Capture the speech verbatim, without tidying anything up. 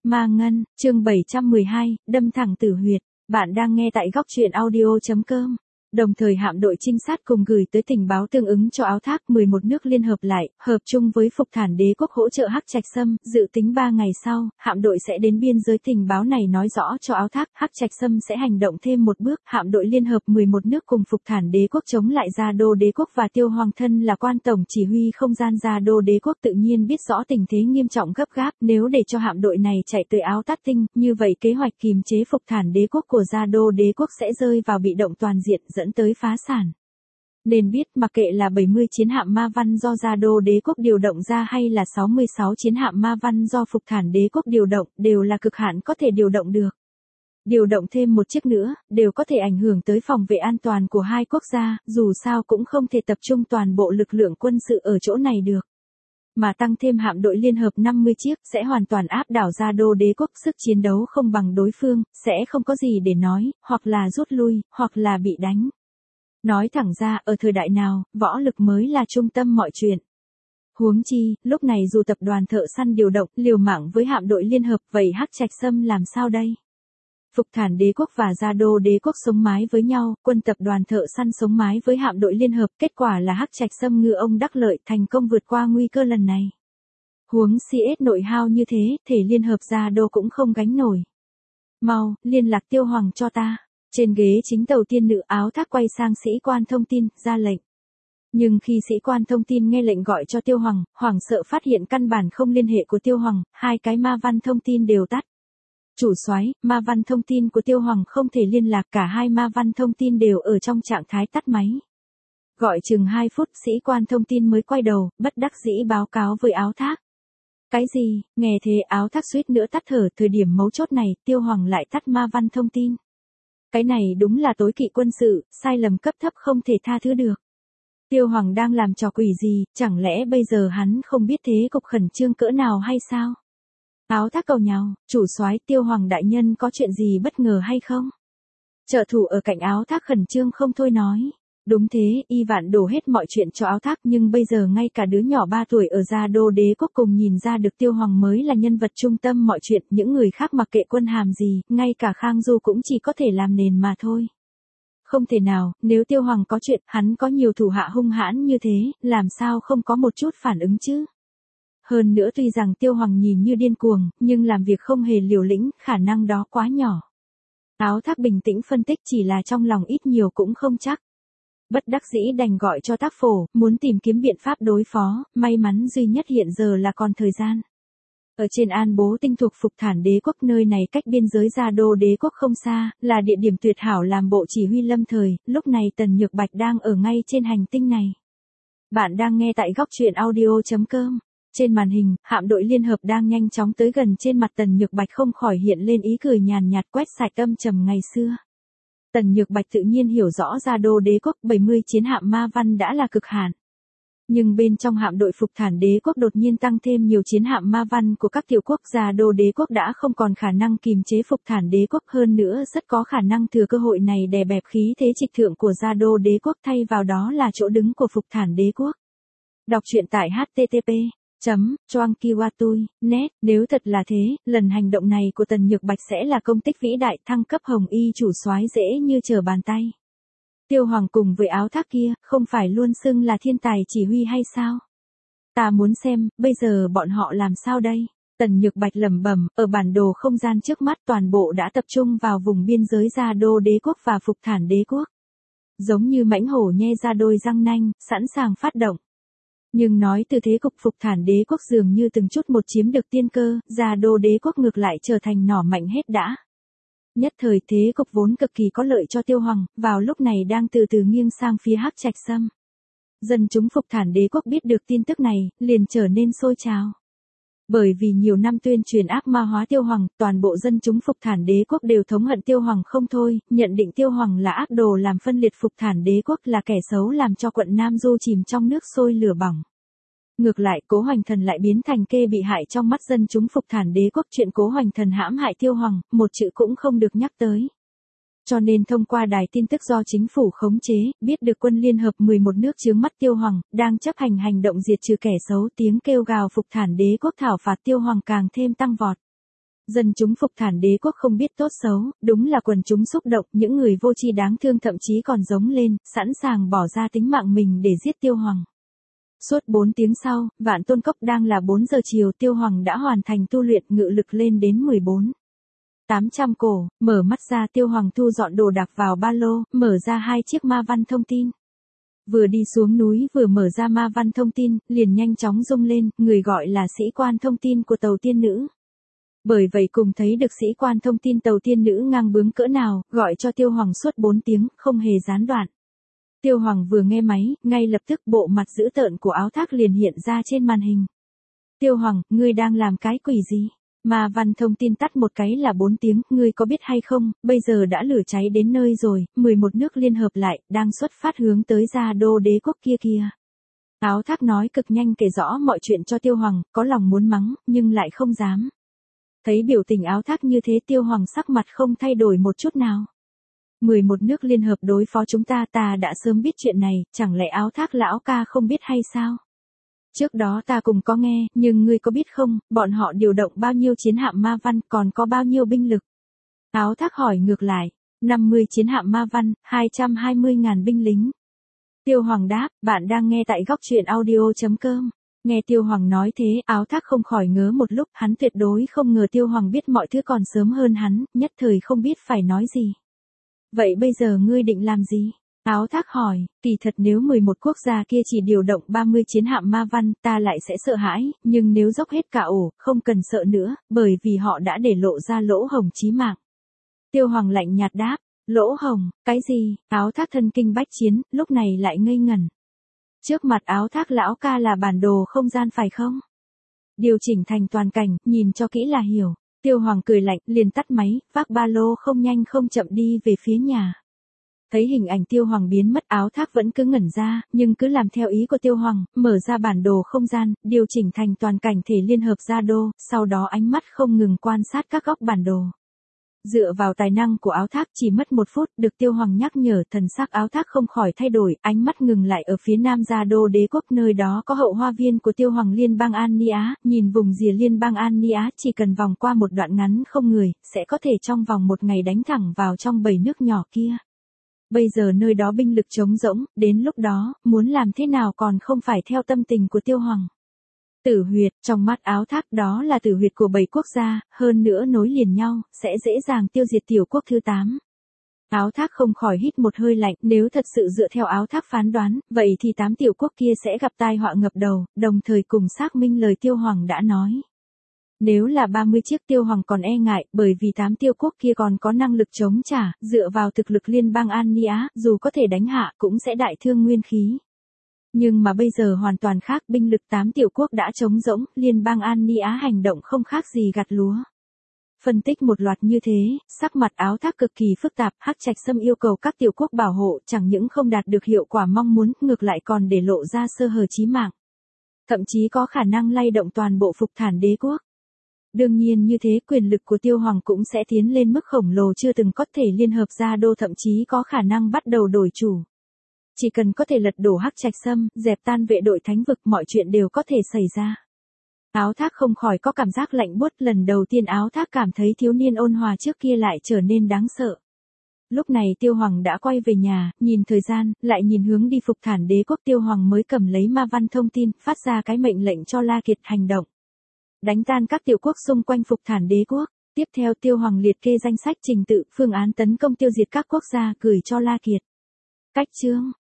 Ma Ngân, chương bảy trăm mười hai, đâm thẳng tử huyệt. Bạn đang nghe tại góc truyện audio chấm com. Đồng thời hạm đội trinh sát cùng gửi tới tình báo tương ứng cho Áo Thác mười một nước liên hợp lại, hợp chung với Phục Thản Đế quốc hỗ trợ Hắc Trạch Sâm, dự tính ba ngày sau, hạm đội sẽ đến biên giới. Tình báo này nói rõ cho Áo Thác, Hắc Trạch Sâm sẽ hành động thêm một bước. Hạm đội liên hợp mười một nước cùng Phục Thản Đế quốc chống lại Gia Đô Đế quốc và Tiêu Hoàng thân là quan tổng chỉ huy không gian Gia Đô Đế quốc tự nhiên biết rõ tình thế nghiêm trọng gấp gáp, nếu để cho hạm đội này chạy tới Áo Tát Tinh, như vậy kế hoạch kìm chế Phục Thản Đế quốc của Gia Đô Đế quốc sẽ rơi vào bị động toàn diện, dẫn tới phá sản. Nên biết mặc kệ là bảy mươi chiến hạm ma văn do Gia Đô Đế quốc điều động ra hay là sáu mươi sáu chiến hạm ma văn do Phục Thản Đế quốc điều động, đều là cực hạn có thể điều động được. Điều động thêm một chiếc nữa, đều có thể ảnh hưởng tới phòng vệ an toàn của hai quốc gia, dù sao cũng không thể tập trung toàn bộ lực lượng quân sự ở chỗ này được. Mà tăng thêm hạm đội liên hợp năm mươi chiếc, sẽ hoàn toàn áp đảo Gia Đô Đế quốc, sức chiến đấu không bằng đối phương, sẽ không có gì để nói, hoặc là rút lui, hoặc là bị đánh. Nói thẳng ra, ở thời đại nào, võ lực mới là trung tâm mọi chuyện. Huống chi, lúc này dù tập đoàn thợ săn điều động, liều mạng với hạm đội liên hợp, vậy Hắc Trạch Sâm làm sao đây? Phục Thản Đế quốc và Gia Đô Đế quốc sống mái với nhau, quân tập đoàn thợ săn sống mái với hạm đội liên hợp, kết quả là Hắc Trạch Sâm ngư ông đắc lợi, thành công vượt qua nguy cơ lần này. Huống xê ét nội hao như thế, thể liên hợp Gia Đô cũng không gánh nổi. Mau, liên lạc Tiêu Hoàng cho ta. Trên ghế chính tàu tiên nữ Áo Thác quay sang sĩ quan thông tin, ra lệnh. Nhưng khi sĩ quan thông tin nghe lệnh gọi cho Tiêu Hoàng, hoảng sợ phát hiện căn bản không liên hệ của Tiêu Hoàng, hai cái ma văn thông tin đều tắt. Chủ soái, ma văn thông tin của Tiêu Hoàng không thể liên lạc, cả hai ma văn thông tin đều ở trong trạng thái tắt máy. Gọi chừng hai phút, sĩ quan thông tin mới quay đầu, bất đắc dĩ báo cáo với Áo Thác. Cái gì? Nghe thế Áo Thác suýt nữa tắt thở, thời điểm mấu chốt này, Tiêu Hoàng lại tắt ma văn thông tin. Cái này đúng là tối kỵ quân sự, sai lầm cấp thấp không thể tha thứ được. Tiêu Hoàng đang làm trò quỷ gì, chẳng lẽ bây giờ hắn không biết thế cục khẩn trương cỡ nào hay sao? Áo Thác cầu nhào, chủ soái, Tiêu Hoàng đại nhân có chuyện gì bất ngờ hay không? Trợ thủ ở cạnh Áo Thác khẩn trương không thôi nói. Đúng thế, y vạn đổ hết mọi chuyện cho Áo Thác, nhưng bây giờ ngay cả đứa nhỏ ba tuổi ở Gia Đô Đế quốc cùng nhìn ra được Tiêu Hoàng mới là nhân vật trung tâm mọi chuyện, những người khác mặc kệ quân hàm gì, ngay cả Khang Du cũng chỉ có thể làm nền mà thôi. Không thể nào, nếu Tiêu Hoàng có chuyện, hắn có nhiều thủ hạ hung hãn như thế, làm sao không có một chút phản ứng chứ? Hơn nữa tuy rằng Tiêu Hoàng nhìn như điên cuồng, nhưng làm việc không hề liều lĩnh, khả năng đó quá nhỏ. Áo Thác bình tĩnh phân tích, chỉ là trong lòng ít nhiều cũng không chắc. Bất đắc dĩ đành gọi cho Tác Phổ, muốn tìm kiếm biện pháp đối phó, may mắn duy nhất hiện giờ là còn thời gian. Ở trên An Bố Tinh thuộc Phục Thản Đế quốc, nơi này cách biên giới Gia Đô Đế quốc không xa, là địa điểm tuyệt hảo làm bộ chỉ huy lâm thời, lúc này Tần Nhược Bạch đang ở ngay trên hành tinh này. Bạn đang nghe tại góc truyện audio chấm com. Trên màn hình, hạm đội liên hợp đang nhanh chóng tới gần, trên mặt Tần Nhược Bạch không khỏi hiện lên ý cười nhàn nhạt, quét sạch âm trầm ngày xưa. Tần Nhược Bạch tự nhiên hiểu rõ Gia Đô Đế quốc bảy mươi chiến hạm ma văn đã là cực hạn. Nhưng bên trong hạm đội Phục Thản Đế quốc đột nhiên tăng thêm nhiều chiến hạm ma văn của các tiểu quốc, Gia Đô Đế quốc đã không còn khả năng kìm chế Phục Thản Đế quốc, hơn nữa rất có khả năng thừa cơ hội này đè bẹp khí thế trịch thượng của Gia Đô Đế quốc, thay vào đó là chỗ đứng của Phục Thản Đế quốc. Đọc truyện tại h t t p chấm choang kiwatui net. Nếu thật là thế, lần hành động này của Tần Nhược Bạch sẽ là công tích vĩ đại, thăng cấp Hồng Y chủ soái dễ như trở bàn tay. Tiêu Hoàng cùng với Áo Thác kia, không phải luôn xưng là thiên tài chỉ huy hay sao? Ta muốn xem, bây giờ bọn họ làm sao đây? Tần Nhược Bạch lẩm bẩm, ở bản đồ không gian trước mắt toàn bộ đã tập trung vào vùng biên giới Gia Đô Đế quốc và Phục Thản Đế quốc. Giống như mãnh hổ nhe ra đôi răng nanh, sẵn sàng phát động. Nhưng nói từ thế cục, Phục Thản Đế quốc dường như từng chút một chiếm được tiên cơ, Gia Đô Đế quốc ngược lại trở thành nỏ mạnh hết đã. Nhất thời thế cục vốn cực kỳ có lợi cho Tiêu Hoàng, vào lúc này đang từ từ nghiêng sang phía Hắc Trạch Sâm. Dân chúng Phục Thản Đế quốc biết được tin tức này, liền trở nên sôi trào. Bởi vì nhiều năm tuyên truyền ác ma hóa Tiêu Hoàng, toàn bộ dân chúng Phục Thản Đế quốc đều thống hận Tiêu Hoàng không thôi, nhận định Tiêu Hoàng là ác đồ làm phân liệt Phục Thản Đế quốc, là kẻ xấu làm cho quận Nam Du chìm trong nước sôi lửa bỏng. Ngược lại, Cố Hoành Thần lại biến thành kê bị hại trong mắt dân chúng Phục Thản Đế quốc, chuyện Cố Hoành Thần hãm hại Tiêu Hoàng, một chữ cũng không được nhắc tới. Cho nên thông qua đài tin tức do chính phủ khống chế, biết được quân liên hợp mười một nước chướng mắt Tiêu Hoàng, đang chấp hành hành động diệt trừ kẻ xấu, tiếng kêu gào Phục Thản Đế quốc thảo phạt Tiêu Hoàng càng thêm tăng vọt. Dân chúng Phục Thản Đế quốc không biết tốt xấu, đúng là quần chúng xúc động, những người vô tri đáng thương thậm chí còn giống lên, sẵn sàng bỏ ra tính mạng mình để giết Tiêu Hoàng. Suốt bốn tiếng sau, Vạn Tôn Cốc đang là bốn giờ chiều, Tiêu Hoàng đã hoàn thành tu luyện, ngự lực lên đến mười bốn. tám trăm cổ, mở mắt ra, Tiêu Hoàng thu dọn đồ đạc vào ba lô, mở ra hai chiếc ma văn thông tin. Vừa đi xuống núi vừa mở ra ma văn thông tin, liền nhanh chóng rung lên, người gọi là sĩ quan thông tin của tàu tiên nữ. Bởi vậy cùng thấy được sĩ quan thông tin tàu tiên nữ ngang bướng cỡ nào, gọi cho Tiêu Hoàng suốt bốn tiếng, không hề gián đoạn. Tiêu Hoàng vừa nghe máy, ngay lập tức bộ mặt dữ tợn của Áo Thác liền hiện ra trên màn hình. Tiêu Hoàng, ngươi đang làm cái quỷ gì? Ma văn thông tin tắt một cái là bốn tiếng, ngươi có biết hay không, bây giờ đã lửa cháy đến nơi rồi, mười một nước liên hợp lại, đang xuất phát hướng tới Gia Đô đế quốc kia kia. Áo Thác nói cực nhanh kể rõ mọi chuyện cho Tiêu Hoàng, có lòng muốn mắng, nhưng lại không dám. Thấy biểu tình Áo Thác như thế, Tiêu Hoàng sắc mặt không thay đổi một chút nào. mười một nước liên hợp đối phó chúng ta, ta đã sớm biết chuyện này, chẳng lẽ Áo Thác lão ca không biết hay sao? Trước đó ta cùng có nghe, nhưng ngươi có biết không, bọn họ điều động bao nhiêu chiến hạm ma văn, còn có bao nhiêu binh lực? Áo Thác hỏi ngược lại, năm mươi chiến hạm ma văn, hai trăm hai mươi ngàn binh lính. Tiêu Hoàng đáp, bạn đang nghe tại góc truyện audio chấm com. Nghe Tiêu Hoàng nói thế, Áo Thác không khỏi ngớ một lúc, hắn tuyệt đối không ngờ Tiêu Hoàng biết mọi thứ còn sớm hơn hắn, nhất thời không biết phải nói gì. Vậy bây giờ ngươi định làm gì? Áo Thác hỏi, kỳ thật nếu mười một quốc gia kia chỉ điều động ba mươi chiến hạm ma văn, ta lại sẽ sợ hãi, nhưng nếu dốc hết cả ổ, không cần sợ nữa, bởi vì họ đã để lộ ra lỗ hổng chí mạng. Tiêu Hoàng lạnh nhạt đáp, lỗ hổng, cái gì? Áo Thác thân kinh bách chiến, lúc này lại ngây ngẩn. Trước mặt Áo Thác lão ca là bản đồ không gian phải không? Điều chỉnh thành toàn cảnh, nhìn cho kỹ là hiểu. Tiêu Hoàng cười lạnh, liền tắt máy, vác ba lô không nhanh không chậm đi về phía nhà. Thấy hình ảnh Tiêu Hoàng biến mất, Áo Thác vẫn cứ ngẩn ra, nhưng cứ làm theo ý của Tiêu Hoàng, mở ra bản đồ không gian, điều chỉnh thành toàn cảnh thể liên hợp Gia Đô, sau đó ánh mắt không ngừng quan sát các góc bản đồ. Dựa vào tài năng của Áo Thác chỉ mất một phút, được Tiêu Hoàng nhắc nhở, thần sắc Áo Thác không khỏi thay đổi, ánh mắt ngừng lại ở phía nam Gia Đô đế quốc, nơi đó có hậu hoa viên của Tiêu Hoàng liên bang An Ni Á, nhìn vùng rìa liên bang An Ni Á, chỉ cần vòng qua một đoạn ngắn không người, sẽ có thể trong vòng một ngày đánh thẳng vào trong bảy nước nhỏ kia. Bây giờ nơi đó binh lực trống rỗng, đến lúc đó, muốn làm thế nào còn không phải theo tâm tình của Tiêu Hoàng. Tử huyệt, trong mắt Áo Thác đó là tử huyệt của bảy quốc gia, hơn nữa nối liền nhau, sẽ dễ dàng tiêu diệt tiểu quốc thứ tám. Áo Thác không khỏi hít một hơi lạnh, nếu thật sự dựa theo Áo Thác phán đoán, vậy thì tám tiểu quốc kia sẽ gặp tai họa ngập đầu, đồng thời cùng xác minh lời Tiêu Hoàng đã nói. Nếu là ba mươi chiếc, Tiêu Hoàng còn e ngại, bởi vì tám tiêu quốc kia còn có năng lực chống trả, dựa vào thực lực liên bang An Ni Á, dù có thể đánh hạ, cũng sẽ đại thương nguyên khí. Nhưng mà bây giờ hoàn toàn khác, binh lực tám tiểu quốc đã trống rỗng, liên bang An Ni Á hành động không khác gì gặt lúa. Phân tích một loạt như thế, sắc mặt Áo Thác cực kỳ phức tạp, Hắc Trạch Sâm yêu cầu các tiểu quốc bảo hộ, chẳng những không đạt được hiệu quả mong muốn, ngược lại còn để lộ ra sơ hở chí mạng. Thậm chí có khả năng lay động toàn bộ Phục Thản đế quốc. Đương nhiên như thế, quyền lực của Tiêu Hoàng cũng sẽ tiến lên mức khổng lồ chưa từng có, thể liên hợp Gia Đô thậm chí có khả năng bắt đầu đổi chủ. Chỉ cần có thể lật đổ Hắc Trạch Sâm, dẹp tan vệ đội thánh vực, mọi chuyện đều có thể xảy ra. Áo Thác không khỏi có cảm giác lạnh buốt, lần đầu tiên Áo Thác cảm thấy thiếu niên ôn hòa trước kia lại trở nên đáng sợ. Lúc này Tiêu Hoàng đã quay về nhà, nhìn thời gian, lại nhìn hướng đi Phục Thản đế quốc, Tiêu Hoàng mới cầm lấy ma văn thông tin, phát ra cái mệnh lệnh cho La Kiệt hành động. Đánh tan các tiểu quốc xung quanh Phục Thản đế quốc. Tiếp theo Tiêu Hoàng liệt kê danh sách trình tự, phương án tấn công tiêu diệt các quốc gia, gửi cho La Kiệt. Cách chương